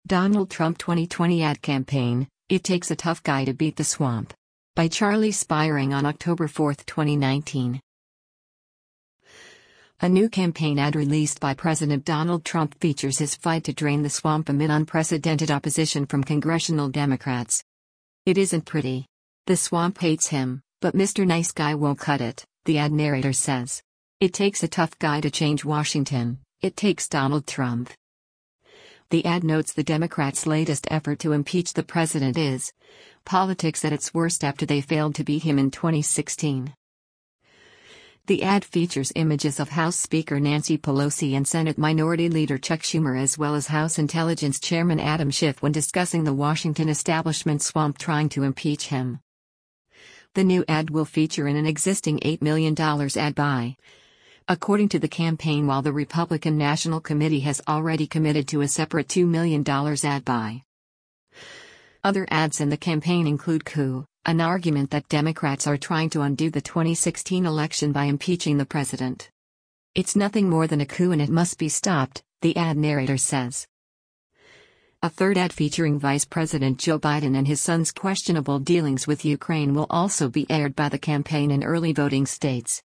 Donald Trump 2020 ad campaign, It Takes a Tough Guy to Beat the Swamp. By Charlie Spiering on October 4, 2019. A new campaign ad released by President Donald Trump features his fight to drain the swamp amid unprecedented opposition from congressional Democrats. It isn't pretty. The swamp hates him, but Mr. Nice Guy won't cut it, the ad narrator says. It takes a tough guy to change Washington, it takes Donald Trump. The ad notes the Democrats' latest effort to impeach the president is politics at its worst after they failed to beat him in 2016. The ad features images of House Speaker Nancy Pelosi and Senate Minority Leader Chuck Schumer as well as House Intelligence Chairman Adam Schiff when discussing the Washington establishment swamp trying to impeach him. The new ad will feature in an existing $8 million ad buy. According to the campaign, while the Republican National Committee has already committed to a separate $2 million ad buy. Other ads in the campaign include coup, an argument that Democrats are trying to undo the 2016 election by impeaching the president. It's nothing more than a coup and it must be stopped, the ad narrator says. A third ad featuring Vice President Joe Biden and his son's questionable dealings with Ukraine will also be aired by the campaign in early voting states.